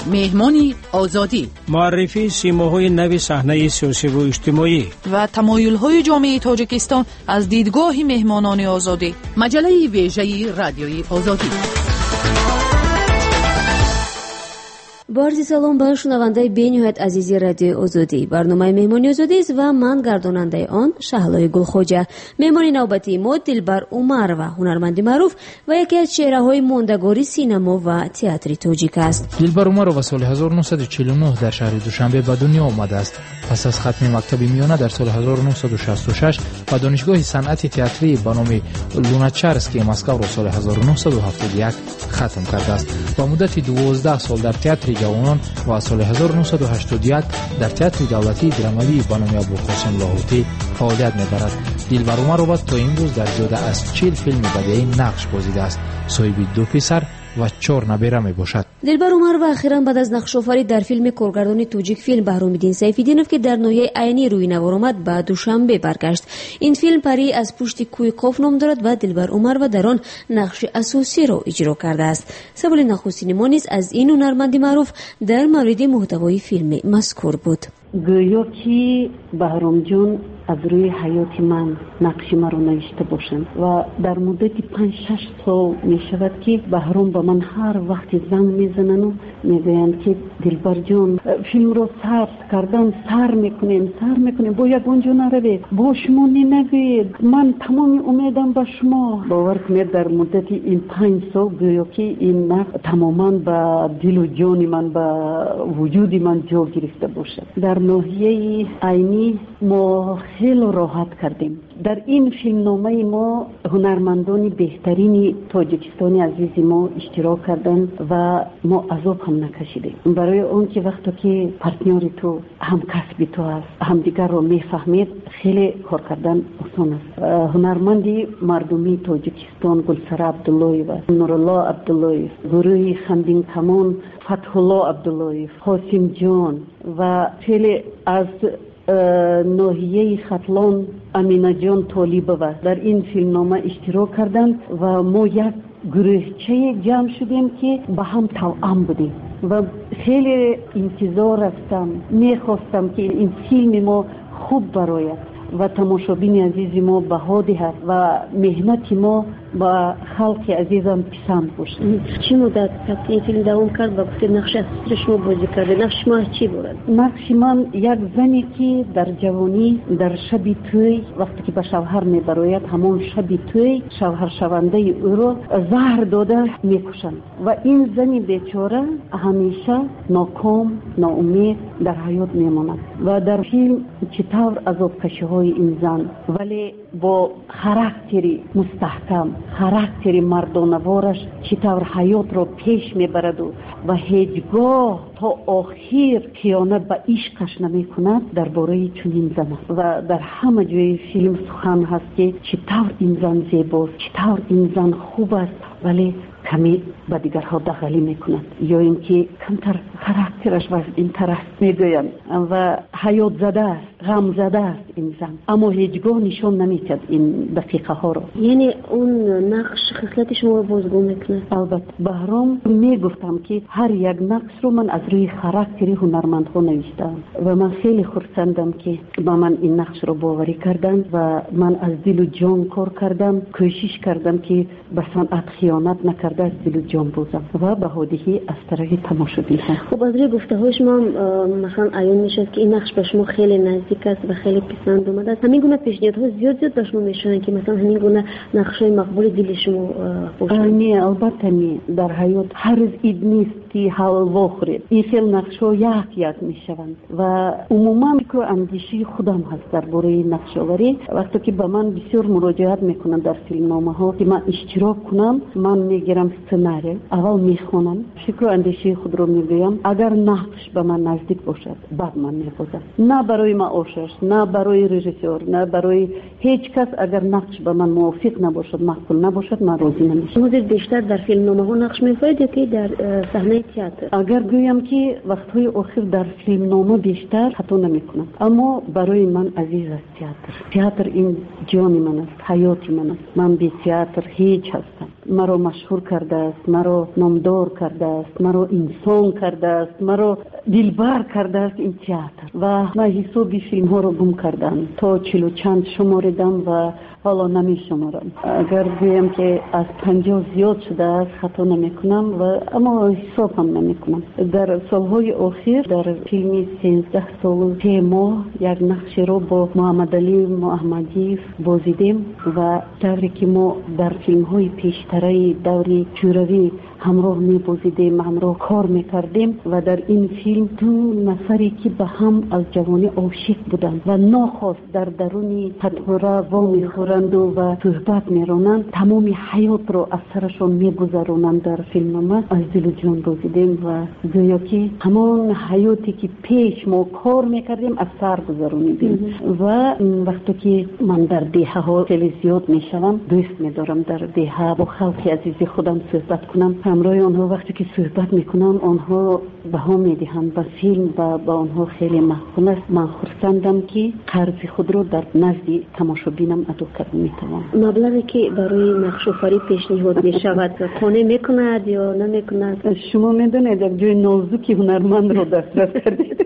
مهمانی آزادی، معرفی سیماهای نو صحنه سیاسی و اجتماعی و تمایل‌های جامعه تاجیکستان از دیدگاه مهمانان آزادی. مجله ویژه رادیوی آزادی. барзи салом ба шунавандаи бениҳоят азизи радиои озодӣ. барномаи меҳмони озодист ва ман гардонандаи он шаҳлои гулхоҷа. меҳмони навбатии мо дилбар умарова, ҳунарманди маъруф ва яке аз чеҳраҳои мондагори синемо ва театри тоҷик аст. дилбар умарова соли 1949 дар шаҳри душанбе ба дунё омадааст. пас аз хатми мактаби миёна дар соли 1966 ба донишгоҳи санъати театрӣ ба номи луначарскии Москваро соли 1971 хатм кардааст. ба муддати 12 сол дар театри ҷавонон ва аз соли 1981 дар театри давлатии драмавии ба номи Абулқосим Лоҳутӣ фаъолият мебарад. дилбар умарова то имрӯз дар зиёда аз 40 филми бадеӣ нақш бозидааст. соҳиби 2 писар ва 4 набера мебошад. дилбар умарова ахиран баъд аз нақшофарӣ дар филми коргардони тоҷик филм Баҳромиддин Сайфиддинов ки дар ноҳияи айнӣ рӯи навор омад ба Душанбе баргашт. ин филм парӣ аз пушти кӯи Қоф ном дорад ва дилбар умарова дар он нақши асосиро иҷро кардааст. саволи нахустини мо низ аз ин ҳунарманди маъруф дар мавриди муҳтавои филми мазкур буд. гӯё ки баҳромҷон аз рӯи ҳаёти ман нақши маро навишта бошанд ва дар муддати 5-6 сол мешавад ки баҳром ба ман ҳар вақти занг мезанану мегӯянд ки дилбарҷон, филмро сар кардан, сар мекунем, бо ягонҷо наравед, бо шумо ненавед, ман тамоми умедам ба шумо. бовар кунед дар муддати ин 5 сол гӯё ки ин нақш тамоман ба дилу ҷони ман, ба вуҷуди ман ҷо гирифта бошад. дар ноҳияи айнӣ мо خیلی راحت کردیم. در این فیلمنامه ما هنرمندان بهترین تاجیکستانی عزیز ما اشتراک کردن و ما عذاب هم نکشیدیم. برای اون که وقتی که پارتنر تو هم کسب تو است، هم دیگر رو میفهمید، خیلی کار کردن آسان است. هنرمندی مردمی تاجیکستان گلسره عبداللهیو، نورالله عبداللهیو، گروه خندین کمان فتحالله عبداللهیو، قاسم جان و خیلی از ناحیه خطلان امینه جان طالبова در این فیلمنامه اشتراک کردند و ما یک گروهچه جمع شدیم که با هم توأم بودیم و خیلی انتظار هستم، میخواستم که این فیلم ما خوب برآید و تماشابین عزیز ما بها دهد و مهنت ما با خلق عزیزم پسند باشد. چی مدت این فیلم دوام کرد و گفتید نقش اصلی شما بازی کرده؟ نقش ما چی بود؟ نقش من یک زنی که در جوانی در شب توی وقتی که به شوهر میبراید همون شب توی شوهر شونده او را زهر داده میکشند و این زنی بیچاره همیشه ناکام، ناامید در حیات میماند و در فیلم چطور عذاب کشی های این زن ولی با خاراکتری مستحکم، خاراکتری مردانوارش چطور حیات را پیش میبرد و هیچگاه تا آخر خیانت به عشقش نمی کند درباره چنین زن و در همه جای فیلم سخن هست که چطور این زن زیباست، چطور این زن خوب است ولی کمی با دیگرها دخیلی میکنند یا اینکه کمتر خاراکترش و این طرح میگویند و حیات زده است، غم زده است این زن، اما هیچگاه نشان نمیدهد این دقیقه ها رو. یعنی اون نقش خصلت شما رو بازگو میکنه؟ البته بهرام میگفتم که هر یک نقش رو من از روی خاراکتری هنرمندها نوشتم و من خیلی خرسندم که با من این نقش رو باوری کردن و من از دل و جان کار کردم، کوشش کردم که به صنعت خیانت نکرده از دل و جان بازم و به هدیه از طرف تماشابین. خب از روی گفته شما مثلا عیان میشد که این نقش به شما خیلی نزدیک است و خیلی پسند اومده است. همین گونه پیشنهادها زیاد به شما میشن که مثلا همین گونه نقشای مقبول دل شما باشه؟ نه البته نه، در حیات هر از اید نیست که حلوا خورید. این خیلی نقشا یک میشوند و عموما میکرو اندیشی خودم هست درباره نقشاوری. وقتی که به من بسیار مراجعت میکنن در فیلمنامه ها که من اشتراک کنم، من میگیرم سناریو، اول میخونم، فکر و اندیشه خود رو میگویم. اگر نقش به من نزدیک باشد بعد من میبازم، نه برای ما اوشش، نه برای رژیسور، نه برای هیچ کس. اگر نقش به من موافق نباشد، معقول نباشد، من راضی نمیشم. شما بیشتر در فیلمنامه ها نقش می‌کنید یا که در صحنه تئاتر؟ اگر گویم که وقت‌های اخیر در فیلمنامه بیشتر حتی نمی‌کنم، اما برای من عزیز است تئاتر. تئاتر این جان من است، حیات من است. من بی تئاتر هیچ هستم. مرا مشهور کرده است، مرا نامدار کرده است، مرا انسان کرده است، مرا دلبر کرده است این تئاتر. و من حسابی فیلم ها رو گم کردم تا 40 چند شماردم و حالا نمی شمارم. اگر بگویم که از 50 زیاد شده است خطا نمی کنم و اما حساب هم نمی کنم. در سالهای اخیر در فیلم 13 سال 3 ماه یک نقش رو با محمد علی محمدی بازیدیم و دوری که ما در فیلم های پیشتری دوری شوروی همراه می بازیدیم، همراه کار می کردیم و در این فیلم 2 نفری که به هم از جوانی عاشق بودند و ناخواست در درون پتوره وامی خورند و صحبت می رانند، تمام حیات رو از سرشون می گذرانند. در فیلم ما از دل و جان بازیدیم و گویا که همان حیاتی که پیش ما کار می کردیم از سر گذرانیدیم. و وقتی که من در دهه ها خیلی زیاد می شوم، دوست می دارم در دهه با خلق عزیز خودم صحبت کنم. همراه آنها وقتی که صحبت میکنن آنها بها میدهند به فیلم و با آنها خیلی محکوم است. من خرسندم که قرض خود رو در نزد تماشابینم ادا کرده میتوانم. مبلغی که برای نقش آفرینی پیشنهاد میشود قانع میکند یا نمیکند؟ شما میدونید یک جای نازکی هنرمند رو دسترس کردید.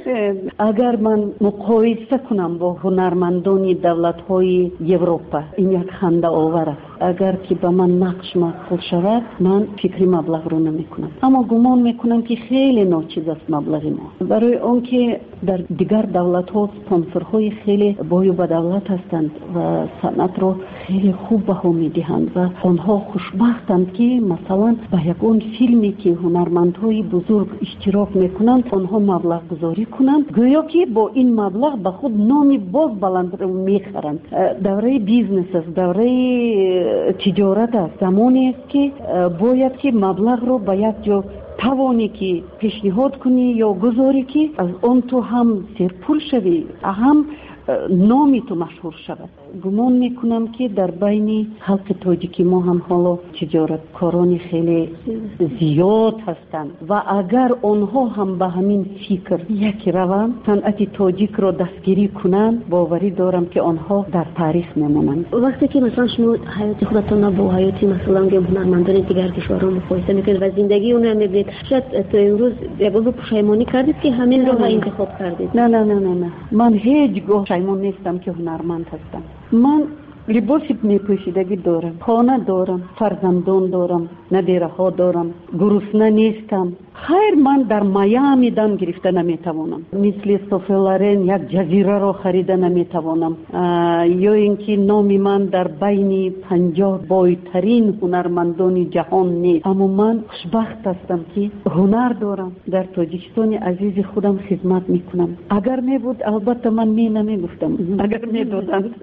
اگر من مقایسه کنم با هنرمندان دولت‌های اروپا، این یک خنده آور است. اگر که به من نقش معقول شود من فکری مبلغ رو نمی کنم، اما گمان میکنم که خیلی ناچیز است مبلغ ما. برای اون که در دیگر دولت ها سپانسرهای خیلی بای و دولت هستند و صنعت رو خیلی خوب بها میدهند و آنها خوشبختند که مثلا به یکون فیلمی که هنرمندهای بزرگ اشتراک میکنند آنها مبلغ گذاری کنند، گویا که با این مبلغ به خود نامی باز بلند رو میخرند. دوره بیزنس است، دوره تجارت است. زمانی است که باید که مبلغ رو به یک جا توانی که پیشنهاد کنی یا گذاری که از اون تو هم سرپول شوی، هم نامی تو مشهور شود. گمان میکنم که در بین خلق تاجیکی ما هم حالا تجارتکاران خیلی زیاد هستند و اگر آنها هم به همین فکر یک روند صنعت تاجیک را دستگیری کنند، باوری دارم که آنها در تاریخ میمانند. وقتی که مثلا شما حیات خودتون با حیات مثلا هنرمندان دیگر کشورها مقایسه میکنید و زندگی اون رو میبینید، شاید تا امروز یک بار پشیمانی کردید که همین رو انتخاب کردید؟ نه من هیچگاه پشیمان نیستم که هنرمند هستم. من لباس میپوشیدگی دارم، خانه دارم، فرزندان دارم، ندیره ها دارم، گرسنه نیستم. خیر من در میامی دم گرفته نمیتوانم، مثل سوفلارن یک جزیره را خریده نمیتوانم، یا اینکه نامی من در بین 50 بایترین هنرمندان جهان نیست. اما من خوشبخت هستم که هنر دارم، در تاجیکستان عزیز خودم خدمت میکنم. اگر میبود البته من نمیگفتم، اگر میدادند.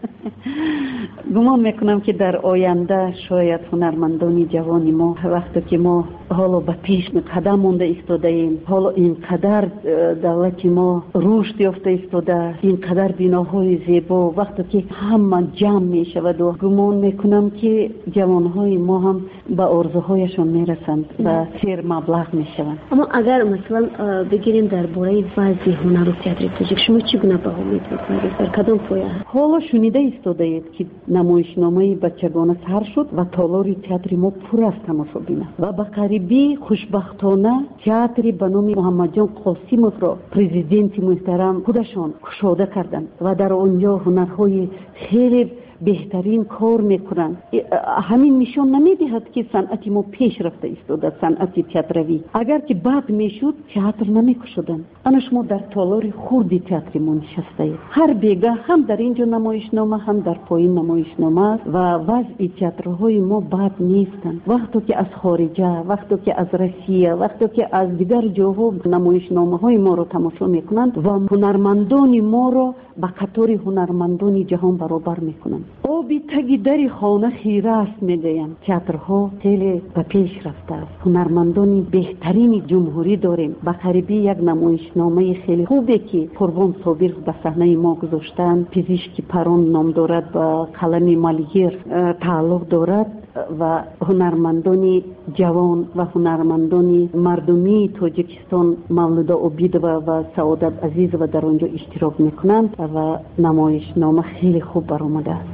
گمان میکنم که در آینده شاید هنرمندان جوانی ما وقتی که ما حالا به پیش قدم مونده ایستاده ایم، حالا اینقدر دولت ما رشد یافته ایستاده، اینقدر بناهای زیبا، وقتی که همه جمع میشود و گمان میکنم که جوانهای ما هم به آرزوهایشان میرسند و سیر مبلغ میشوند. اما اگر مثلا بگیریم درباره وضع هنر و تئاتر تاجیک، شما چگونه بها می‌کنید؟ در کدام پایه؟ حالا شنیده ایستاده اید که نمایشنامه بچگانه سر شد و تالار تئاتر ما پر از تماشابین و به قریبی خوشبختانه تئاتر به نام محمد جان قاسمов را پرزیدنت محترم خودشان گشاده کردند و در آنجا هنرهای خیلی بهترین کار میکنند. همین نشان نمیدهد که صنعت ما پیش رفته ایستاده، صنعت تئاتروی. اگر که بد میشد تئاتر نمیکشودند. انا شما در تالار خرد تئاتر ما نشسته اید، هر بیگاه هم در اینجا نمایشنامه هم در پایین نمایشنامه است و وضع تئاترهای ما بد نیستند. وقتی که از خارجه، وقتی که از روسیه، وقتی که از دیگر جاها نمایشنامه های ما رو تماشا میکنند و هنرمندان ما رو به قطار هنرمندان جهان برابر میکنند. آبی تگی در خانه خیره است میگویند. تئاترها خیلی به پیش رفته است. هنرمندان بهترین جمهوری داریم. به قریبی یک نمایشنامه خیلی خوبه که قربان صابر به صحنه ما گذاشتند. پزشکی پران نام دارد، با قلم مالیر تعلق دارد و هنرمندان جوان و هنرمندان مردمی تاجیکستان مولودا عبیدова و سعادت عزیزova در آنجا اشتراک میکنند و نمایشنامه خیلی خوب برآمده است.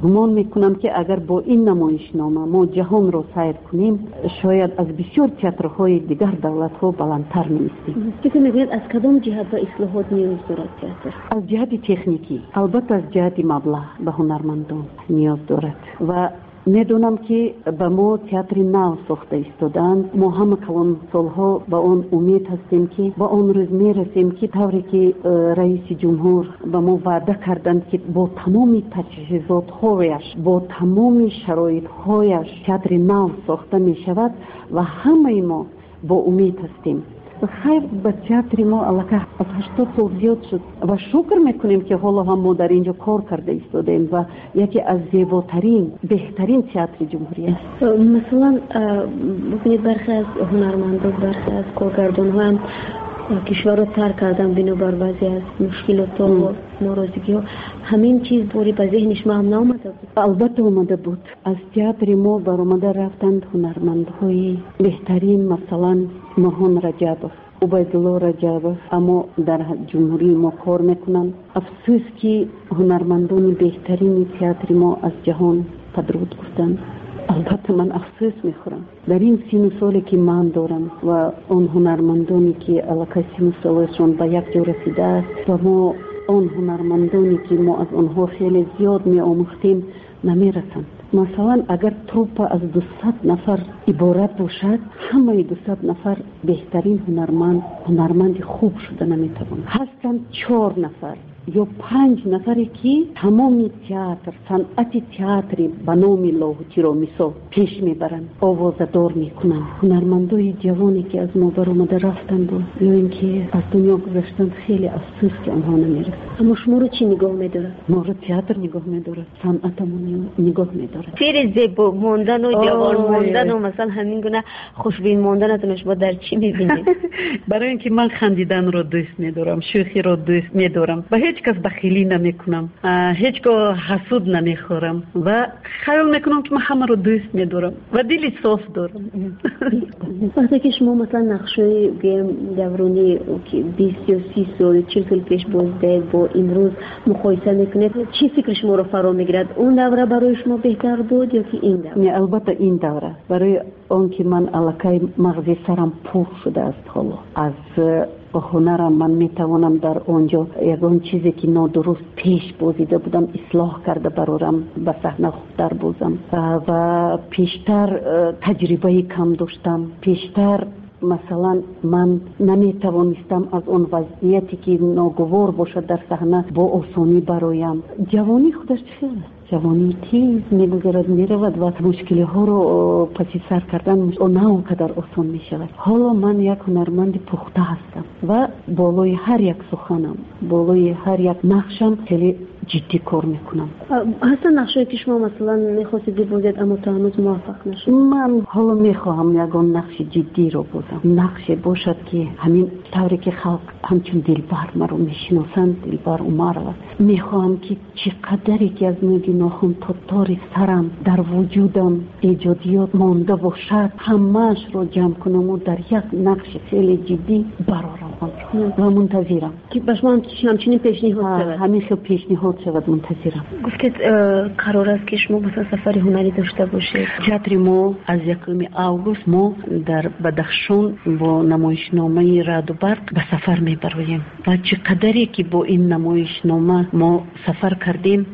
گمان میکنم که اگر با این نمایشنامه ما جهان رو سیر کنیم شاید از بسیار تئاترهای دیگر دولت‌ها بلندتر می‌ایستیم. فکر می‌کنید از کدام جهت به اصلاحات نیاز دارد تئاتر؟ از جهت تکنیکی، البته از جهت مبلغ به هنرمندان نیاز دارد و میدونم که به ما تئاتر نو ساخته ایستادند. ما همه کلان سالها به آن امید هستیم که به آن روز میرسیم که طوری که رئیس جمهور به ما وعده کردند که با تمام تجهیزات‌هایش با تمام شرایط‌هایش تئاتر نو ساخته می شود و همه ما با امید هستیم. خیر به تئاتر ما علاقه از 80 سال زیاد شد و شکر میکنیم که حالا هم ما در اینجا کار کرده ایستادیم و یکی از زیباترین بهترین تئاتر جمهوری است. مثلا ببینید برخی از هنرمندان برخی از کارگردان‌ها هم کشور رو ترک کردن بنابر بعضی از مشکلات و ناراضگی ها. همین چیز بوری به ذهنش هم نامده بود؟ البته اومده بود. از تئاتر ما برآمده رفتند هنرمندهای بهترین، مثلا نورهان رجبов، عبیدالله رجبов، اما در جمهوری ما کار میکنند. افسوس که هنرمندان بهترین تئاتر ما از جهان پدرود گفتند. البته من افسوس میخورم در این سین و سالی که من دارم و اون هنرمندانی که علاقه سین و سالشون به یک جا رسیده است و ما اون هنرمندانی که ما از اونها خیلی زیاد می آموختیم نمیرسند. مثلا اگر تروپ از 200 نفر عبارت باشد، همه 200 نفر بهترین هنرمند خوب شده نمیتوان. هستند 4 نفر یا 5 نفری که تمام تئاتر، صنعت تئاتر به نام لاهوتی را مثال پیش میبرند، آوازدار میکنند. هنرمندای جوانی که از ما برآمده رفتند و یا اینکه از دنیا گذشتند، خیلی افسوس که آنها نمیرسند. اما شما رو چی نگاه میدارد؟ ما رو تئاتر نگاه میدارد، صنعتمون نگاه میدارد. فیر زیبا ماندن و جوان ماندن و مثلا همین گونه خوشبین ماندن شما در چی میبینید؟ برای اینکه من خندیدن رو دوست میدارم، شوخی رو دوست میدارم و هیچ کس بخیلی نمیکنم، هیچگاه حسود نمیخورم و خیال میکنم که من همه رو دوست میدارم و دلی صاف دارم. وقتی که شما مثلا نقشه دورانی که 20 یا 30 سال 40 سال پیش بازدید با امروز مقایسه میکنید، چی فکر شما رو فرا میگیرد؟ اون دوره برای شما بهتر بود یا که این دوره؟ نه، البته این دوره. برای اون که من علاقه مغزی سرم پوخ شده است. حالا از هنرم من میتوانم در اونجا یگان چیزی که نادرست پیش بازیده بودم اصلاح کرده برارم به صحنه خوبتر بازم و پیشتر تجربه کم داشتم. پیشتر مثلا من نمیتوانستم از اون وضعیتی که ناگوار باشد در صحنه با آسانی برایم. جوانی خودش چیه؟ جوانی تیز میگذرد میرود و مشکلی ها رو پسی سر کردن نه قدر آسان میشود. حالا من یک هنرمند پخته هستم و بالای هر یک سخنم، بالای هر یک نقشم خیلی جدی کار میکنم. اصلا نقشی که شما مثلا میخواستید بازید اما تا هنوز موفق نشد؟ من حالا میخواهم یگان نقش جدی رو بازم، نقشی باشد که همین طوری که خلق همچون دلبر مرا میشناسند، دلبر عمر، میخواهم که چقدری که از ناخن تا تار سرم در وجودم ایجادیات مانده باشد همه‌اش رو جمع کنم و در یک نقش خیلی جدی برارم آن را و منتظرم که به شما همچنین پیشنهاد شود. همین خیلی پیشنهاد شود، منتظرم. گفتید قرار است که شما مثلا سفر هنری داشته باشید. تئاتر ما از 1 آگوست ما در بدخشان با نمایشنامه رعد و برق به سفر میبریم و چقدری که با این نمایشنامه ما سفر کردیم،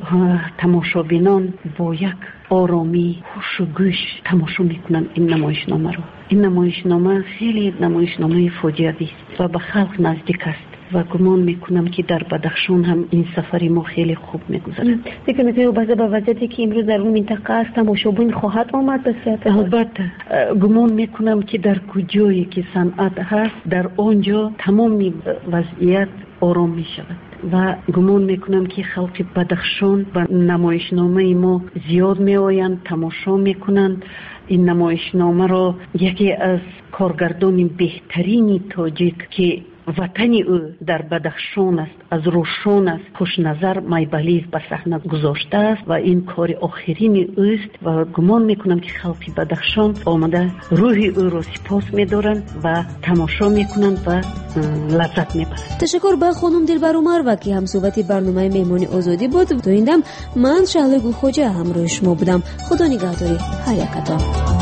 تماشابینان با یک آرامی خوش و گوش تماشا میکنن این نمایشنامه رو. این نمایشنامه خیلی نمایشنامه فاجعه‌ای است و به خلق نزدیک است و گمان میکنم که در بدخشان هم این سفری ما خیلی خوب میگذرد. فکر میکنم بعضی با وضعیتی که امروز در اون منطقه است تماشابین خواهد آمد به صورت؟ البته گمان میکنم که در کجایی که صنعت هست در آنجا تمام وضعیت آرام میشود و گمان میکنم که خلق بدخشان و نمایشنامه ما زیاد میآیند، تماشا میکنند. این نمایشنامه را یکی از کارگردان بهترین تاجیک که ватани ӯ дар Бадахшон аст, аз рӯшон аст. Хушназар Майбалиев ба саҳна гузоштааст ва ин кори охирини ӯст ва гумон мекунам ки халқи Бадахшон омада рӯҳи ӯро сипос медоранд ва тамошо мекунанд ва лаззат мебаранд. ташаккур ба хонум Дилбар Умарова ки ҳамсӯҳбати барномаи меҳмони озодӣ буд. то ин дам ман Шаҳлои Гулхоҷа ҳамроҳи шумо будам. худо нигаҳдори ҳар якатон.